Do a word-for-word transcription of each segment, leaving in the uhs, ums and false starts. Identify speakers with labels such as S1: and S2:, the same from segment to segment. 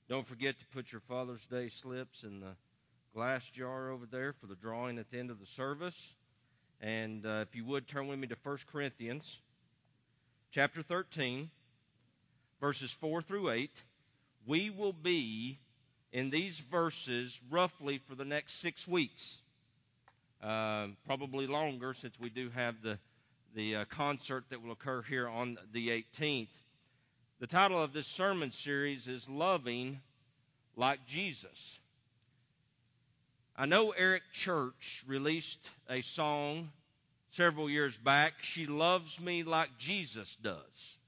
S1: Don't forget to put your Father's Day slips in the glass jar over there for the drawing at the end of the service. And uh, if you would, turn with me to First Corinthians chapter thirteen, verses four through eight. We will be in these verses roughly for the next six weeks. Uh, probably longer, since we do have the, the uh, concert that will occur here on the eighteenth. The title of this sermon series is Loving Like Jesus. I know Eric Church released a song several years back, She Loves Me Like Jesus Does.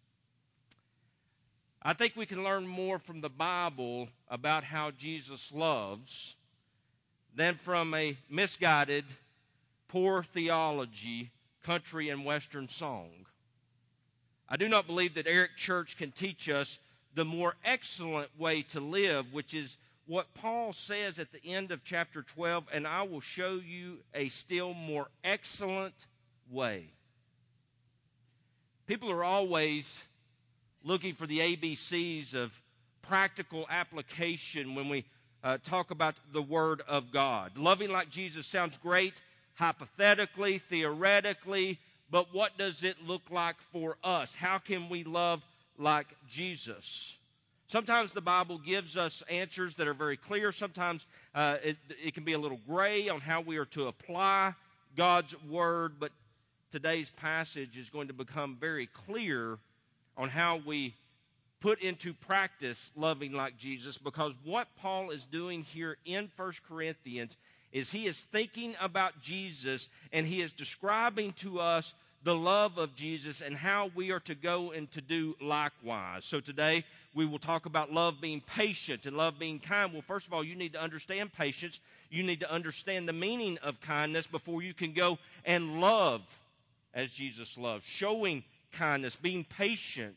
S1: I think we can learn more from the Bible about how Jesus loves than from a misguided, poor theology, country and western song. I do not believe that Eric Church can teach us the more excellent way to live, which is what Paul says at the end of chapter twelve, and I will show you a still more excellent way. People are always looking for the A B Cs of practical application when we uh, talk about the Word of God. Loving like Jesus sounds great hypothetically, theoretically, but what does it look like for us? How can we love like Jesus? Sometimes the Bible gives us answers that are very clear. Sometimes uh, it, it can be a little gray on how we are to apply God's Word, but today's passage is going to become very clear on how we put into practice loving like Jesus, because what Paul is doing here in First Corinthians is he is thinking about Jesus, and he is describing to us the love of Jesus and how we are to go and to do likewise. So today we will talk about love being patient and love being kind. Well, first of all, you need to understand patience. You need to understand the meaning of kindness before you can go and love as Jesus loves, showing kindness, being patient.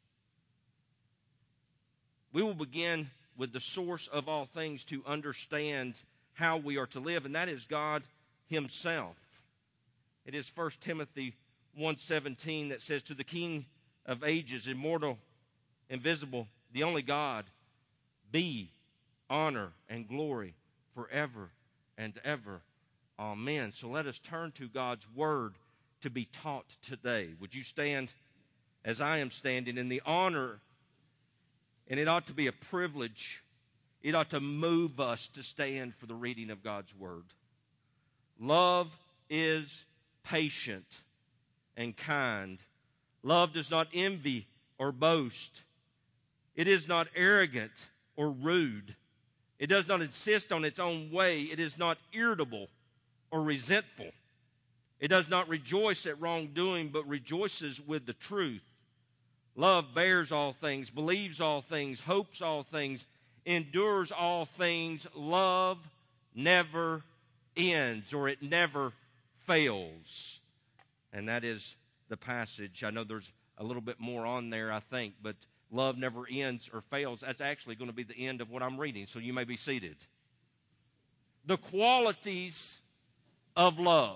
S1: We will begin with the source of all things to understand how we are to live, and that is God Himself. It is First Timothy one seventeen that says, to the King of ages, immortal, invisible, the only God, be honor and glory forever and ever. Amen. So let us turn to God's Word to be taught today. Would you stand as I am standing in the honor, and it ought to be a privilege. It ought to move us to stand for the reading of God's Word. Love is patient and kind. Love does not envy or boast. It is not arrogant or rude. It does not insist on its own way. It is not irritable or resentful. It does not rejoice at wrongdoing, but rejoices with the truth. Love bears all things, believes all things, hopes all things, endures all things. Love never ends, or it never fails. And that is the passage. I know there's a little bit more on there, I think, but love never ends or fails. That's actually going to be the end of what I'm reading, so you may be seated. The qualities of love.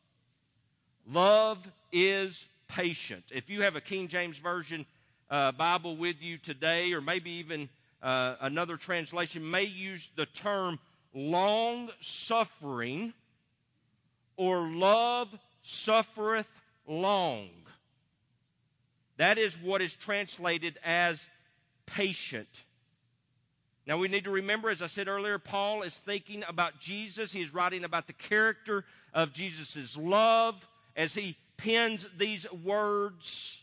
S1: Love is patient. If you have a King James Version uh, Bible with you today, or maybe even uh, another translation, may use the term long-suffering, or love suffereth long. That is what is translated as patient. Now we need to remember, as I said earlier, Paul is thinking about Jesus. He is writing about the character of Jesus' love as he pens these words.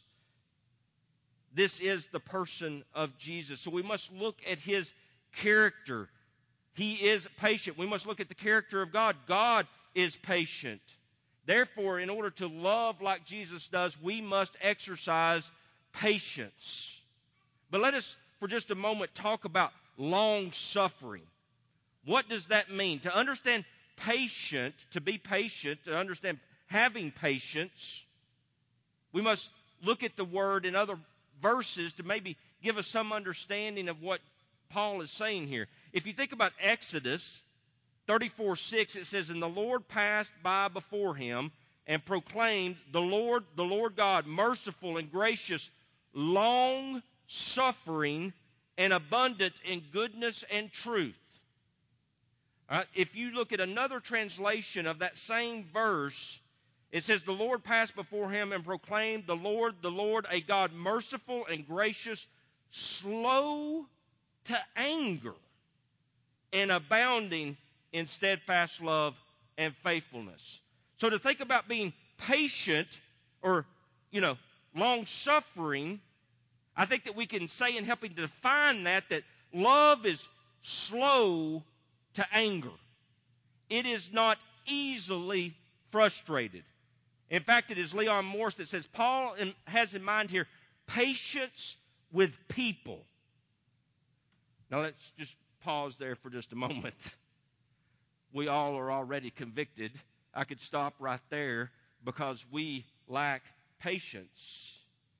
S1: This is the person of Jesus. So we must look at his character. He is patient. We must look at the character of God. God is patient. Therefore, in order to love like Jesus does, we must exercise patience. But let us, for just a moment, talk about long-suffering. What does that mean? To understand patient, to be patient, to understand having patience, we must look at the word in other verses to maybe give us some understanding of what Paul is saying here. If you think about Exodus thirty-four six, it says, and the Lord passed by before him and proclaimed, the Lord, the Lord God, merciful and gracious, long-suffering and abundant in goodness and truth. Uh, if you look at another translation of that same verse, it says, the Lord passed before him and proclaimed, the Lord, the Lord, a God merciful and gracious, slow to anger, and abounding in steadfast love and faithfulness. So to think about being patient or, you know, long-suffering, I think that we can say in helping to define that, that love is slow to anger. It is not easily frustrated. In fact, it is Leon Morris that says Paul has in mind here patience with people. Now let's just pause there for just a moment. We all are already convicted. I could stop right there because we lack patience.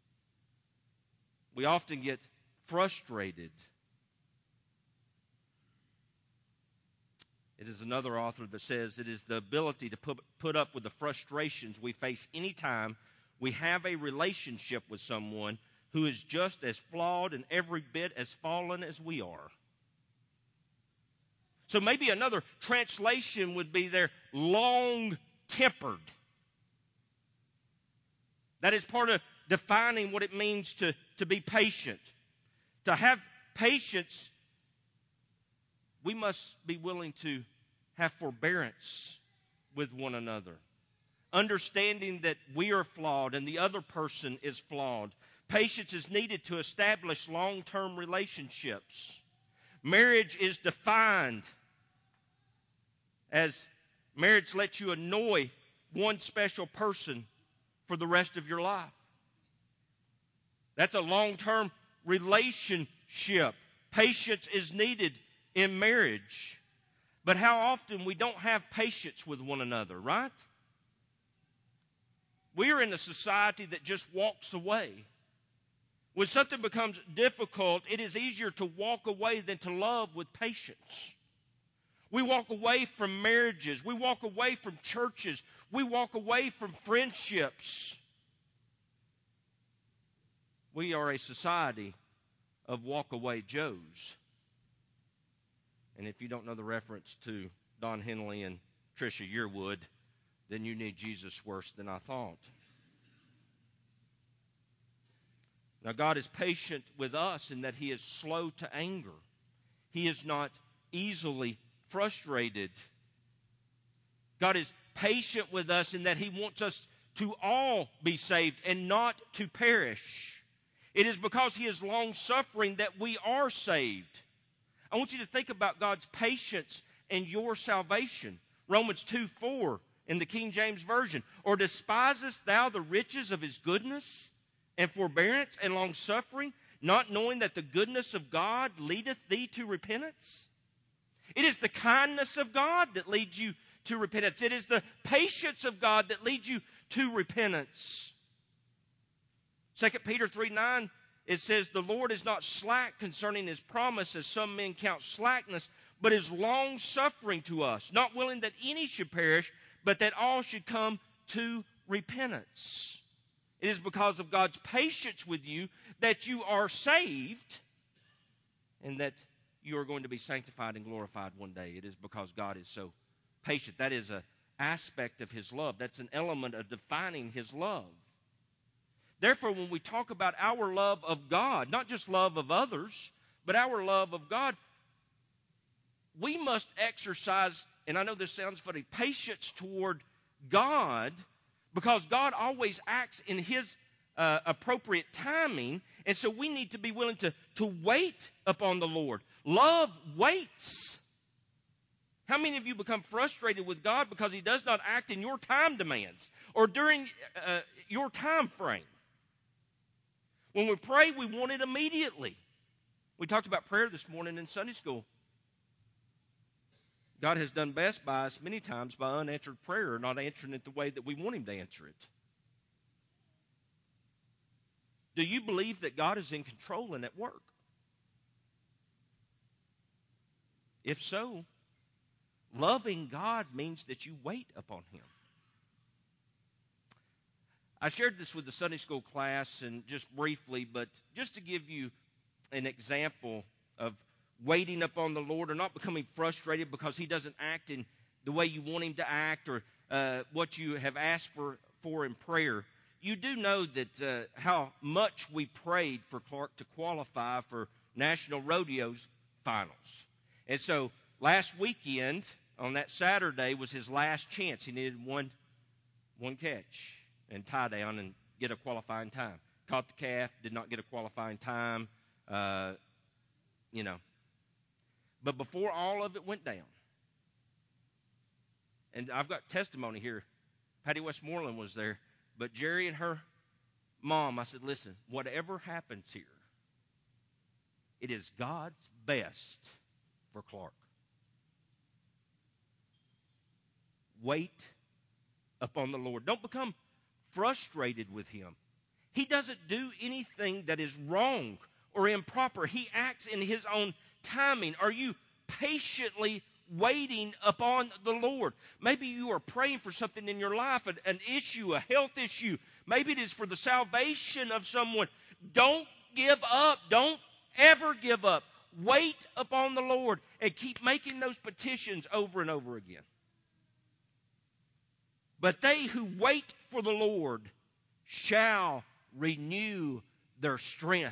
S1: We often get frustrated. It is another author that says it is the ability to put, put up with the frustrations we face anytime we have a relationship with someone who is just as flawed and every bit as fallen as we are. So maybe another translation would be they're long-tempered. That is part of defining what it means to, to be patient. To have patience, we must be willing to have forbearance with one another. Understanding that we are flawed and the other person is flawed. Patience is needed to establish long-term relationships. Marriage is defined as marriage lets you annoy one special person for the rest of your life. That's a long-term relationship. Patience is needed in marriage. But how often we don't have patience with one another, right? We are in a society that just walks away. When something becomes difficult, it is easier to walk away than to love with patience. We walk away from marriages. We walk away from churches. We walk away from friendships. We are a society of walk-away Joes. And if you don't know the reference to Don Henley and Trisha Yearwood, then you need Jesus worse than I thought. Now, God is patient with us in that He is slow to anger. He is not easily frustrated. God is patient with us in that He wants us to all be saved and not to perish. It is because He is long-suffering that we are saved. I want you to think about God's patience and your salvation. Romans two four in the King James Version. Or despisest thou the riches of His goodness and forbearance and long-suffering, not knowing that the goodness of God leadeth thee to repentance? It is the kindness of God that leads you to repentance. It is the patience of God that leads you to repentance. Second Peter three nine, it says, the Lord is not slack concerning His promise, as some men count slackness, but is long-suffering to us, not willing that any should perish, but that all should come to repentance. It is because of God's patience with you that you are saved and that you are going to be sanctified and glorified one day. It is because God is so patient. That is an aspect of His love. That's an element of defining His love. Therefore, when we talk about our love of God, not just love of others, but our love of God, we must exercise, and I know this sounds funny, patience toward God, because God always acts in His uh, appropriate timing, and so we need to be willing to, to wait upon the Lord. Love waits. How many of you become frustrated with God because He does not act in your time demands or during uh, your time frame? When we pray, we want it immediately. We talked about prayer this morning in Sunday school. God has done best by us many times by unanswered prayer, not answering it the way that we want Him to answer it. Do you believe that God is in control and at work? If so, loving God means that you wait upon Him. I shared this with the Sunday school class and just briefly, but just to give you an example of waiting upon the Lord, or not becoming frustrated because He doesn't act in the way you want Him to act, or uh, what you have asked for, for in prayer. You do know that uh, how much we prayed for Clark to qualify for National Rodeo's finals. And so last weekend, on that Saturday, was his last chance. He needed one, one catch and tie down and get a qualifying time. Caught the calf, did not get a qualifying time, uh, you know. But before all of it went down, and I've got testimony here. Patty Westmoreland was there, but Jerry and her mom, I said, listen, whatever happens here, it is God's best for Clark. Wait upon the Lord. Don't become frustrated with Him. He doesn't do anything that is wrong or improper. He acts in His own timing. Are you patiently waiting upon the Lord? Maybe you are praying for something in your life, an, an issue, a health issue. Maybe it is for the salvation of someone. Don't give up. Don't ever give up. Wait upon the Lord and keep making those petitions over and over again. But they who wait for the Lord shall renew their strength.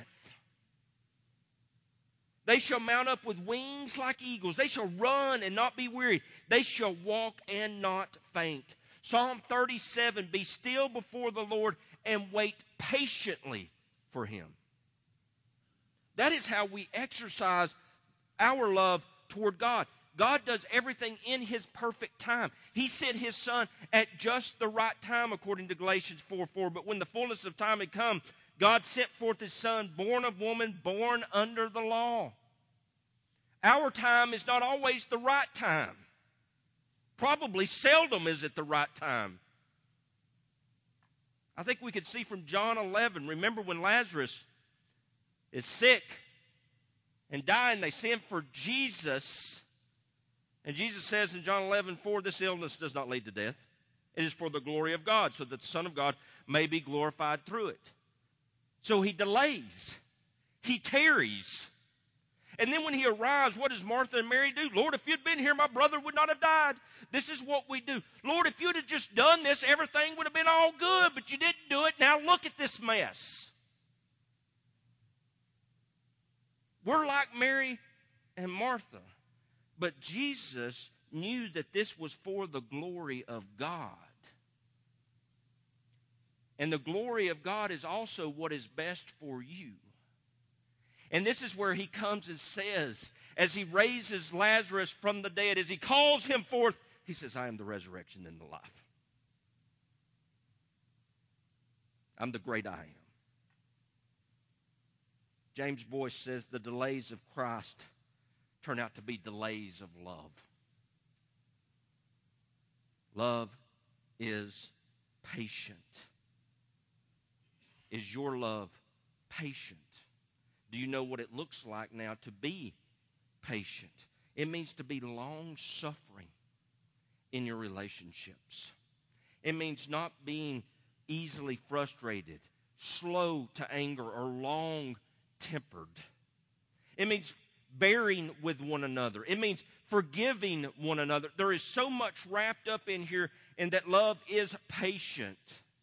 S1: They shall mount up with wings like eagles. They shall run and not be weary. They shall walk and not faint. Psalm thirty-seven, be still before the Lord and wait patiently for Him. That is how we exercise our love toward God. God does everything in His perfect time. He sent His Son at just the right time, according to Galatians four four. But when the fullness of time had come, God sent forth His Son, born of woman, born under the law. Our time is not always the right time. Probably seldom is it the right time. I think we could see from John eleven. Remember when Lazarus is sick and dying, they send for Jesus. And Jesus says in John eleven four, this illness does not lead to death. It is for the glory of God, so that the Son of God may be glorified through it. So He delays. He tarries. And then when He arrives, what does Martha and Mary do? Lord, if you'd been here, my brother would not have died. This is what we do. Lord, if you'd have just done this, everything would have been all good, but you didn't do it. Now look at this mess. We're like Mary and Martha. But Jesus knew that this was for the glory of God. And the glory of God is also what is best for you. And this is where He comes and says, as He raises Lazarus from the dead, as He calls him forth, He says, I am the resurrection and the life. I'm the great I am. James Boyce says the delays of Christ turn out to be delays of love. Love is patient. Is your love patient? Do you know what it looks like now to be patient? It means to be long-suffering in your relationships. It means not being easily frustrated, slow to anger, or long-tempered. It means bearing with one another. It means forgiving one another. There is so much wrapped up in here, and that love is patient.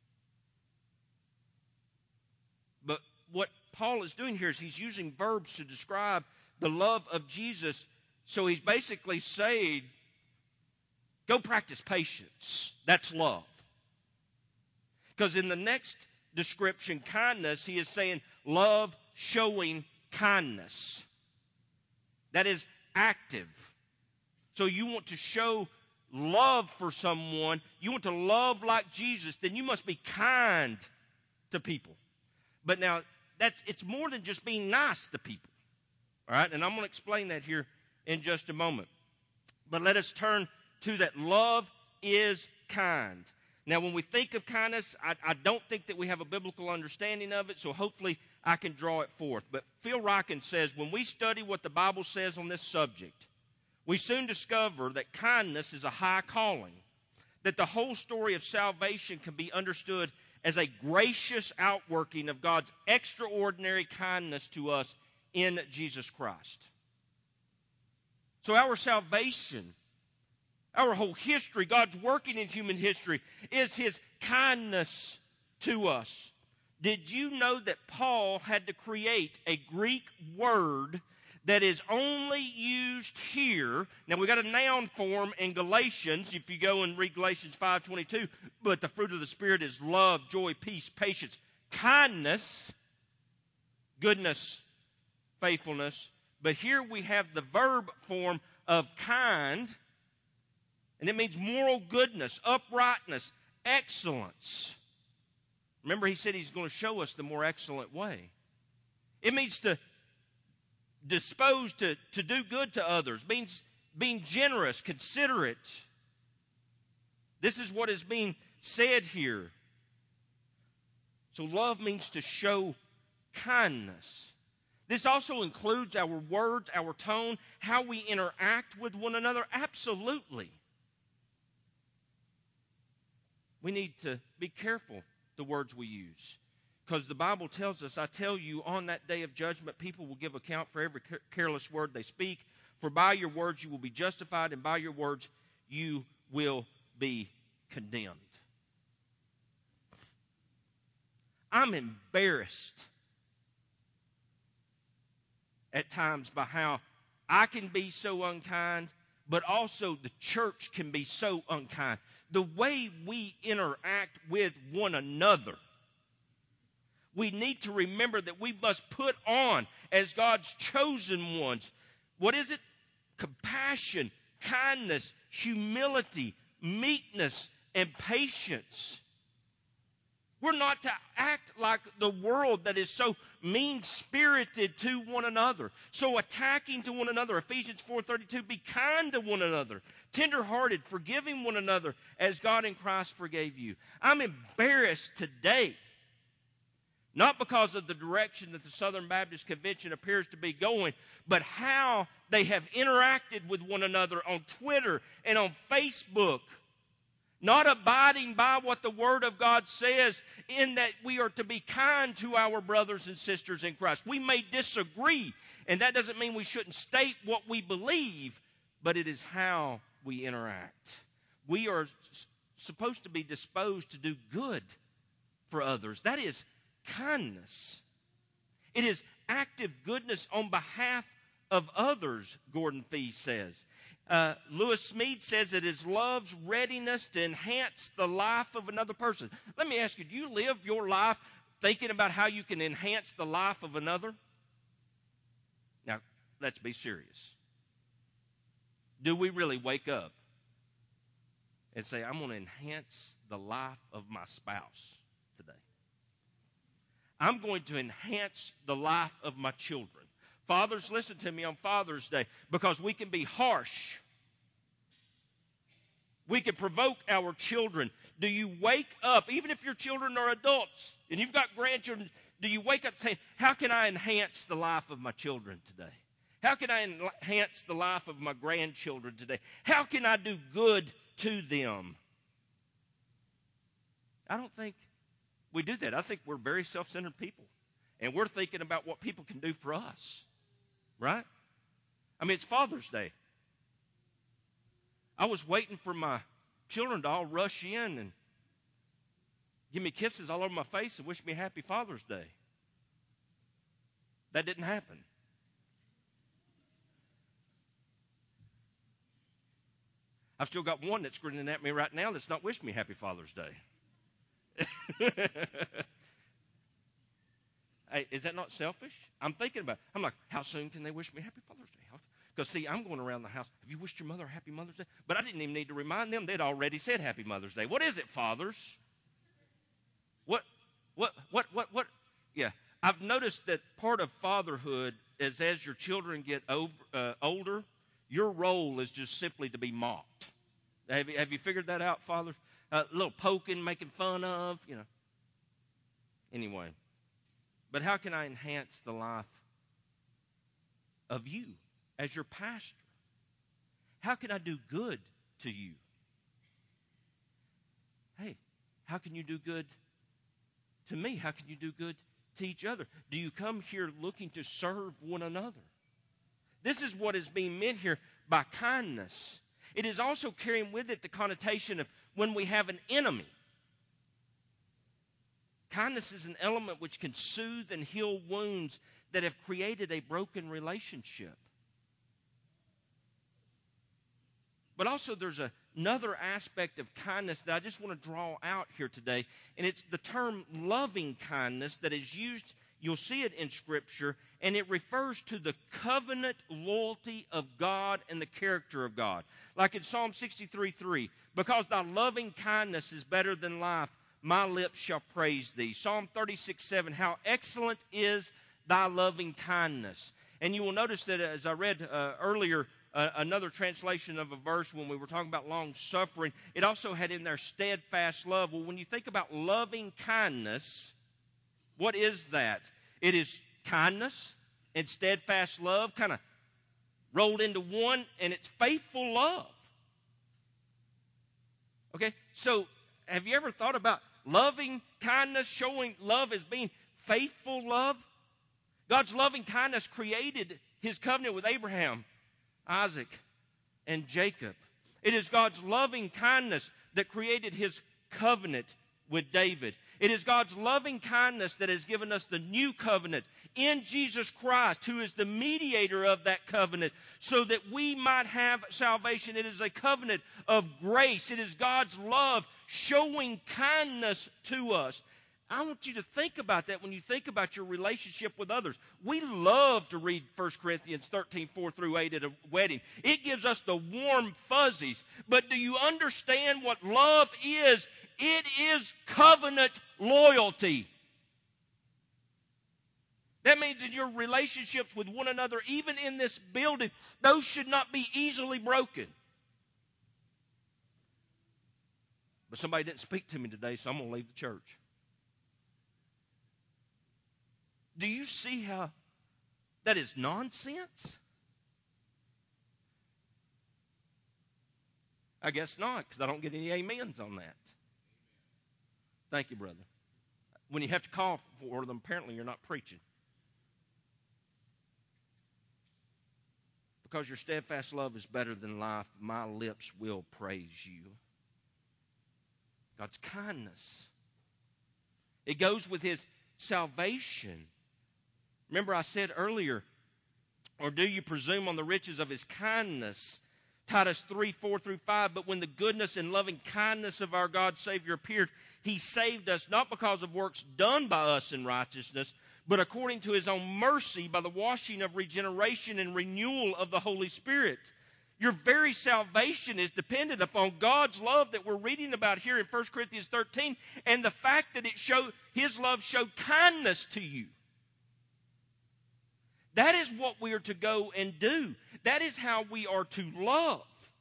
S1: But what Paul is doing here is he's using verbs to describe the love of Jesus. So he's basically saying, go practice patience. That's love. Because in the next description, kindness, he is saying love showing kindness. That is active. So you want to show love for someone, you want to love like Jesus, then you must be kind to people. But now, that's it's more than just being nice to people. All right? And I'm going to explain that here in just a moment. But let us turn to that. Love is kind. Now, when we think of kindness, I, I don't think that we have a biblical understanding of it, so hopefully I can draw it forth. But Phil Ryken says, when we study what the Bible says on this subject, we soon discover that kindness is a high calling, that the whole story of salvation can be understood as a gracious outworking of God's extraordinary kindness to us in Jesus Christ. So our salvation, our whole history, God's working in human history, is His kindness to us. Did you know that Paul had to create a Greek word that is only used here? Now, we got a noun form in Galatians, if you go and read Galatians five twenty-two, but the fruit of the Spirit is love, joy, peace, patience, kindness, goodness, faithfulness. But here we have the verb form of kind, and it means moral goodness, uprightness, excellence. Remember, he said he's going to show us the more excellent way. It means to dispose, to, to do good to others. It means being generous, considerate. This is what is being said here. So love means to show kindness. This also includes our words, our tone, how we interact with one another. Absolutely. We need to be careful the words we use, because the Bible tells us, I tell you, on that day of judgment, people will give account for every careless word they speak. For by your words you will be justified, and by your words you will be condemned. I'm embarrassed at times by how I can be so unkind, but also the church can be so unkind. The way we interact with one another, we need to remember that we must put on, as God's chosen ones, what is it? Compassion, kindness, humility, meekness, and patience. We're not to act like the world that is so mean-spirited to one another, so attacking to one another. Ephesians four thirty-two, be kind to one another, tender-hearted, forgiving one another as God in Christ forgave you. I'm embarrassed today, not because of the direction that the Southern Baptist Convention appears to be going, but how they have interacted with one another on Twitter and on Facebook, not abiding by what the Word of God says, in that we are to be kind to our brothers and sisters in Christ. We may disagree, and that doesn't mean we shouldn't state what we believe, but it is how we interact. We are s- supposed to be disposed to do good for others. That is kindness. It is active goodness on behalf of others, Gordon Fee says. Uh, Lewis Smead says it is love's readiness to enhance the life of another person. Let me ask you, do you live your life thinking about how you can enhance the life of another? Now, let's be serious. Do we really wake up and say, I'm going to enhance the life of my spouse today? I'm going to enhance the life of my children. Fathers, listen to me on Father's Day, because we can be harsh. We can provoke our children. Do you wake up, even if your children are adults and you've got grandchildren, do you wake up saying, how can I enhance the life of my children today? How can I enhance the life of my grandchildren today? How can I do good to them? I don't think we do that. I think we're very self-centered people, and we're thinking about what people can do for us. Right? I mean, it's Father's Day. I was waiting for my children to all rush in and give me kisses all over my face and wish me happy Father's Day. That didn't happen. I've still got one that's grinning at me right now that's not wishing me happy Father's Day. Hey, is that not selfish? I'm thinking about it. I'm like, how soon can they wish me happy Father's Day? Because, see, I'm going around the house. Have you wished your mother happy Mother's Day? But I didn't even need to remind them. They'd already said happy Mother's Day. What is it, fathers? What, what, what, what, what? Yeah, I've noticed that part of fatherhood is as your children get over, uh, older, your role is just simply to be mocked. Have you, have you figured that out, fathers? Uh, a little poking, making fun of, you know. Anyway. But how can I enhance the life of you as your pastor? How can I do good to you? Hey, how can you do good to me? How can you do good to each other? Do you come here looking to serve one another? This is what is being meant here by kindness. It is also carrying with it the connotation of when we have an enemy. Kindness is an element which can soothe and heal wounds that have created a broken relationship. But also there's a, another aspect of kindness that I just want to draw out here today, and it's the term loving kindness that is used. You'll see it in Scripture, and it refers to the covenant loyalty of God and the character of God. Like in Psalm sixty-three three, because thy loving kindness is better than life, my lips shall praise thee. Psalm thirty-six seven, how excellent is thy loving kindness. And you will notice that as I read uh, earlier, uh, another translation of a verse when we were talking about long suffering, it also had in there steadfast love. Well, when you think about loving kindness, what is that? It is kindness and steadfast love kind of rolled into one, and it's faithful love. Okay, so have you ever thought about loving kindness, showing love as being faithful love? God's loving kindness created His covenant with Abraham, Isaac, and Jacob. It is God's loving kindness that created His covenant with David. It is God's loving kindness that has given us the new covenant in Jesus Christ, who is the mediator of that covenant, so that we might have salvation. It is a covenant of grace. It is God's love showing kindness to us. I want you to think about that when you think about your relationship with others. We love to read First Corinthians thirteen, four through eight at a wedding. It gives us the warm fuzzies. But do you understand what love is? It is covenant loyalty. That means in your relationships with one another, even in this building, those should not be easily broken. But somebody didn't speak to me today, so I'm going to leave the church. Do you see how that is nonsense? I guess not, because I don't get any amens on that. Thank you, brother. When you have to call for them, apparently you're not preaching. Because your steadfast love is better than life, my lips will praise you. God's kindness. It goes with His salvation. Remember I said earlier, or do you presume on the riches of His kindness? Titus three, four through five, but when the goodness and loving kindness of our God Savior appeared, He saved us not because of works done by us in righteousness, but according to His own mercy by the washing of regeneration and renewal of the Holy Spirit. Your very salvation is dependent upon God's love that we're reading about here in First Corinthians thirteen, and the fact that it showed His love showed kindness to you. That is what we are to go and do. That is how we are to love.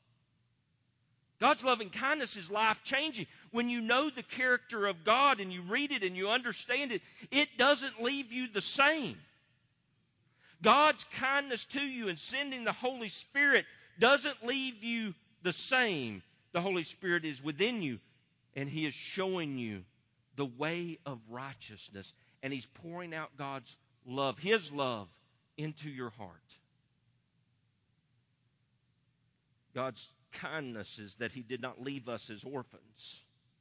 S1: God's loving kindness is life-changing. When you know the character of God and you read it and you understand it, it doesn't leave you the same. God's kindness to you and sending the Holy Spirit doesn't leave you the same. The Holy Spirit is within you, and He is showing you the way of righteousness, and He's pouring out God's love, His love, into your heart. God's kindness is that He did not leave us as orphans.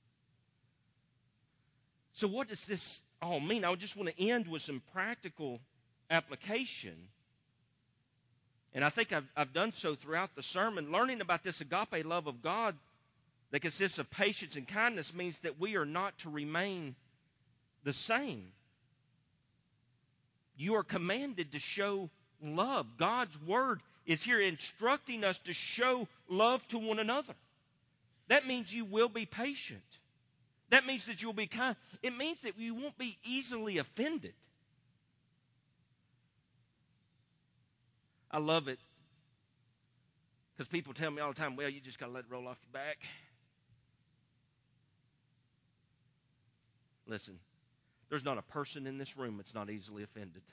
S1: So what does this all mean? I just want to end with some practical application. And I think I've, I've done so throughout the sermon. Learning about this agape love of God that consists of patience and kindness means that we are not to remain the same. You are commanded to show love. God's Word is here instructing us to show love to one another. That means you will be patient. That means that you'll be kind. It means that you won't be easily offended. I love it because people tell me all the time, well, you just got to let it roll off your back. Listen, there's not a person in this room that's not easily offended.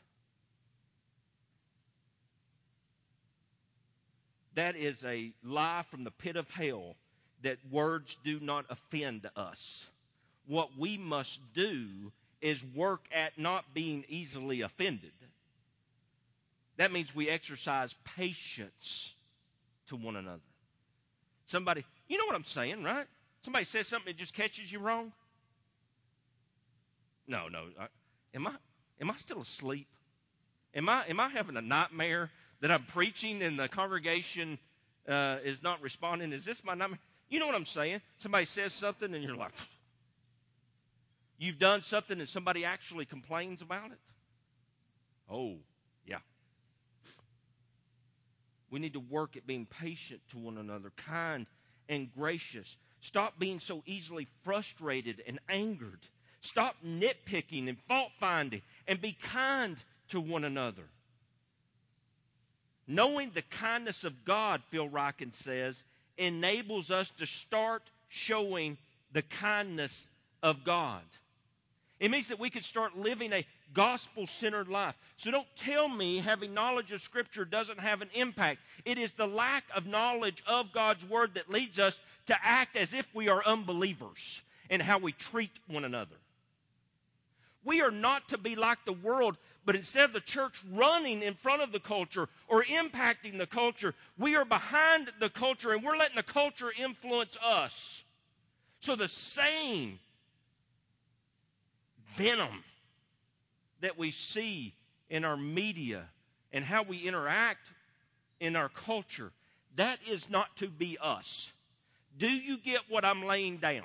S1: That is a lie from the pit of hell that words do not offend us. What we must do is work at not being easily offended. That means we exercise patience to one another. Somebody, you know what I'm saying, right? Somebody says something that just catches you wrong. No, no. I, am I am I still asleep? Am I am I having a nightmare that I'm preaching and the congregation uh, is not responding? Is this my nightmare? You know what I'm saying? Somebody says something and you're like, you've done something and somebody actually complains about it. Oh, yeah. We need to work at being patient to one another, kind and gracious. Stop being so easily frustrated and angered. Stop nitpicking and fault-finding, and be kind to one another. Knowing the kindness of God, Phil Ryken says, enables us to start showing the kindness of God. It means that we can start living a gospel-centered life. So don't tell me having knowledge of Scripture doesn't have an impact. It is the lack of knowledge of God's Word that leads us to act as if we are unbelievers in how we treat one another. We are not to be like the world, but instead of the church running in front of the culture or impacting the culture, we are behind the culture and we're letting the culture influence us. So the same venom that we see in our media and how we interact in our culture, that is not to be us. Do you get what I'm laying down?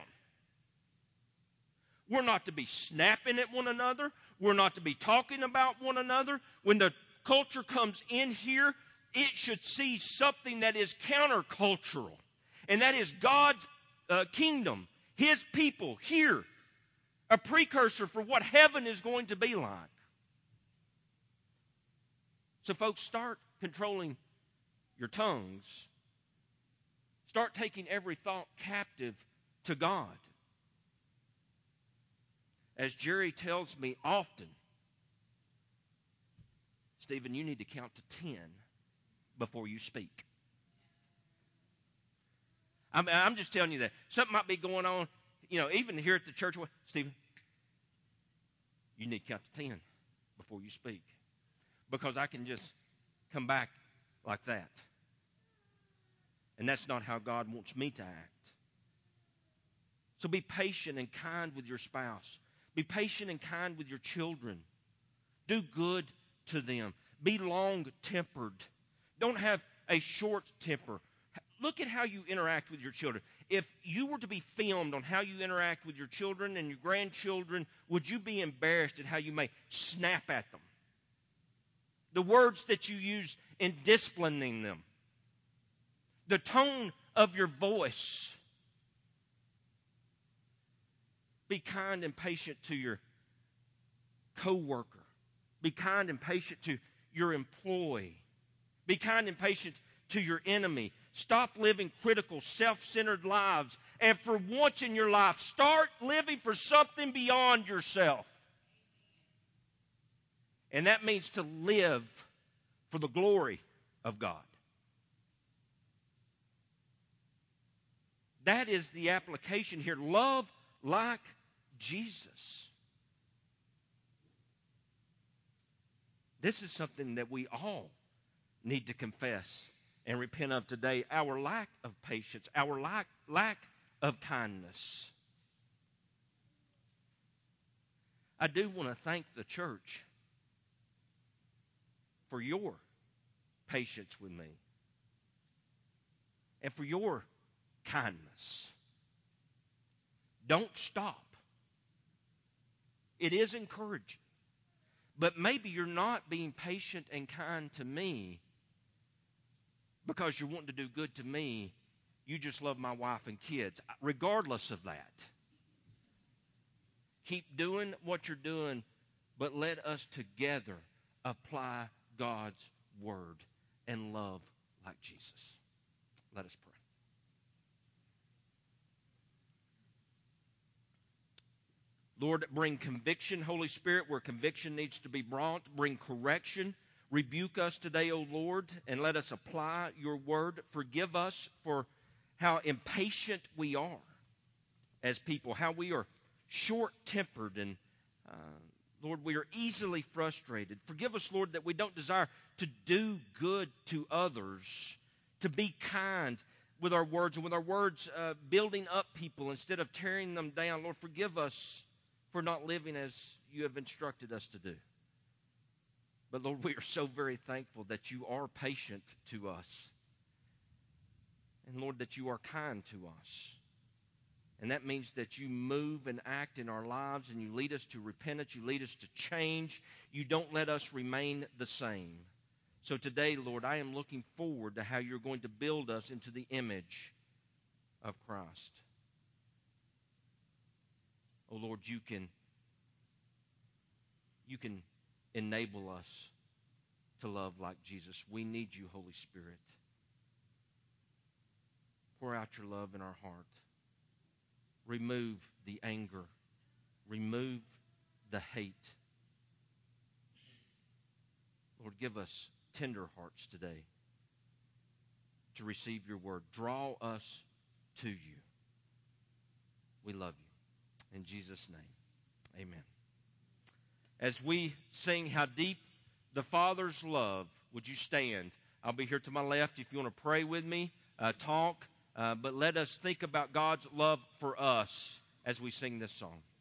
S1: We're not to be snapping at one another. We're not to be talking about one another. When the culture comes in here, it should see something that is countercultural. And that is God's uh, kingdom, His people here. A precursor for what heaven is going to be like. So folks, start controlling your tongues. Start taking every thought captive to God. As Jerry tells me often, Stephen, you need to count to ten before you speak. I'm, I'm just telling you that. Something might be going on, you know, even here at the church. Stephen, you need to count to ten before you speak. Because I can just come back like that. And that's not how God wants me to act. So be patient and kind with your spouse. Be patient and kind with your children. Do good to them. Be long-tempered. Don't have a short temper. Look at how you interact with your children. If you were to be filmed on how you interact with your children and your grandchildren, would you be embarrassed at how you may snap at them? The words that you use in disciplining them. The tone of your voice. Be kind and patient to your co-worker. Be kind and patient to your employee. Be kind and patient to your enemy. Stop living critical, self-centered lives. And for once in your life, start living for something beyond yourself. And that means to live for the glory of God. That is the application here. Love like Jesus. This is something that we all need to confess and repent of today. Our lack of patience, our lack, lack of kindness. I do want to thank the church for your patience with me and for your kindness. Don't stop. It is encouraging. But maybe you're not being patient and kind to me because you're wanting to do good to me. You just love my wife and kids. Regardless of that, keep doing what you're doing, but let us together apply God's word and love like Jesus. Let us pray. Lord, bring conviction, Holy Spirit, where conviction needs to be brought. Bring correction. Rebuke us today, O Lord, and let us apply your word. Forgive us for how impatient we are as people, how we are short-tempered and uh, Lord, we are easily frustrated. Forgive us, Lord, that we don't desire to do good to others, to be kind with our words, and with our words uh, building up people instead of tearing them down. Lord, forgive us for not living as you have instructed us to do. But Lord, we are so very thankful that you are patient to us. And Lord, that you are kind to us. And that means that you move and act in our lives, and you lead us to repentance. You lead us to change. You don't let us remain the same. So today, Lord, I am looking forward to how you're going to build us into the image of Christ. Oh, Lord, you can, you can enable us to love like Jesus. We need you, Holy Spirit. Pour out your love in our heart. Remove the anger. Remove the hate. Lord, give us tender hearts today to receive your word. Draw us to you. We love you. In Jesus' name, amen. As we sing How Deep the Father's Love, would you stand? I'll be here to my left if you want to pray with me, uh, talk, uh, but let us think about God's love for us as we sing this song.